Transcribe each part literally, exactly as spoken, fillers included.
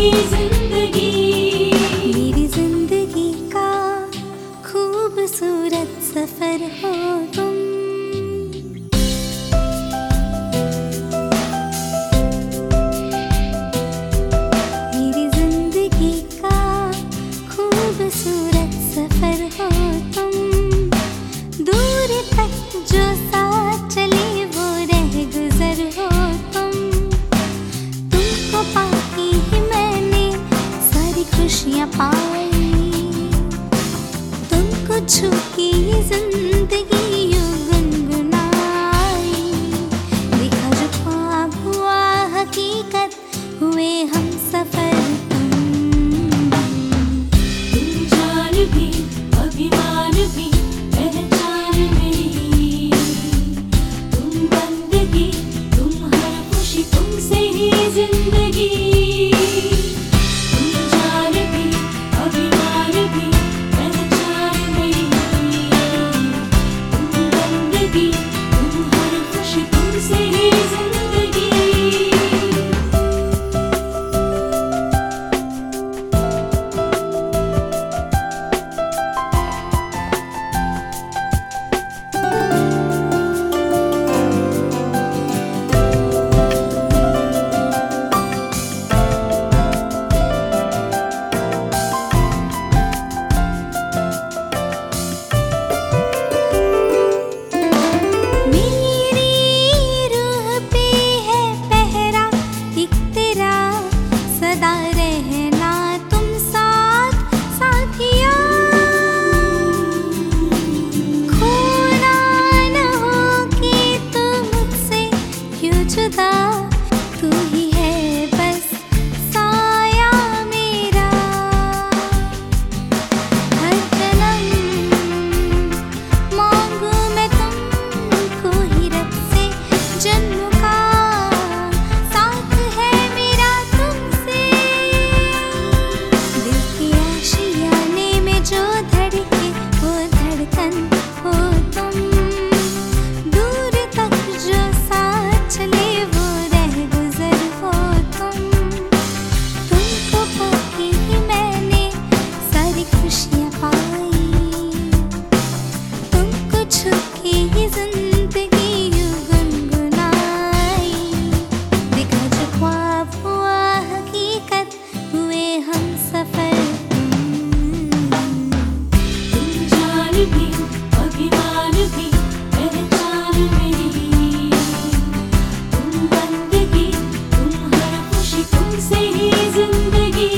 ही जिंदगी। मेरी जिंदगी का खूबसूरत सफर हो तुम। मेरी जिंदगी का खूबसूरत सफर हो तुम। दूर तक जो साथ चले वो रह गुजर हो तुम। तुमको पाके ही मैंने सारी खुशियाँ पाई। तुमको छू के ये जिंदगी यूं गुनगुनाई। देखा जो ख्वाब हुआ हकीकत हुए हम सफर तुम। तुम जान भी अभिमान भी पहचान मेरी। तुम बंदगी तुम हर खुशी तुमसे ही जिंदगी। तुम जान भी अभिमान भी पहचान मेरी। तुम बंदगी तुम हर खुशी तुमसे ही जिंदगी। तू ही है बस साया मेरा। हर जन्म मांगू मैं तुमको ही रब से। जन्म का साथ है मेरा तुमसे। दिल की आशियाने में जो धड़के वो धड़कन हो तुम। दूर तक जो साथ चले खुशियाँ पाई। तुमको छू के ये जिंदगी यूं गुनगुनाई। देखा जो ख्वाब हुआ हकीकत हुए हम सफर तुम। तुम जान भी अभिमान भी पहचान मेरी। तुम बंदगी तुम हर खुशी तुमसे ही जिंदगी।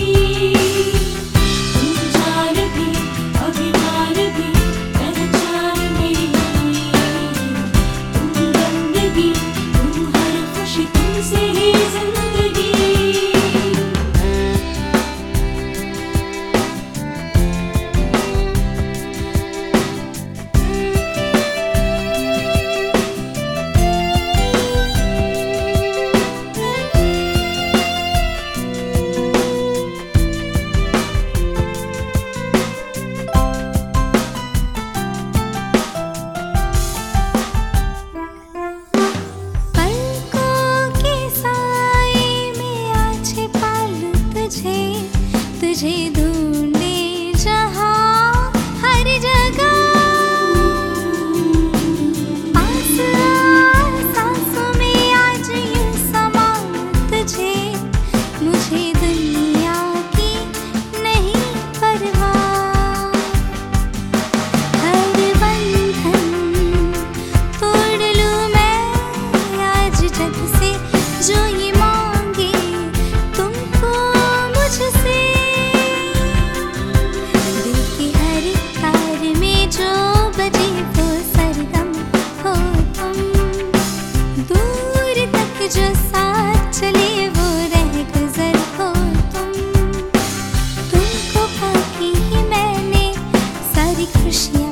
तुझे ढूंढे जहाँ हर जगह। पास आ सांसों में आज यूं समा तुझे। मुझे दुनिया की नहीं परवाह। हर बंधन तोड़ लूँ मैं आज जग से। जो ये मांगे तुमको मुझसे। जो बजे वो सरगम हो तुम। दूर तक जो साथ चले वो रह गुजर हो तुम। तुमको पाके ही मैंने सारी खुशियाँ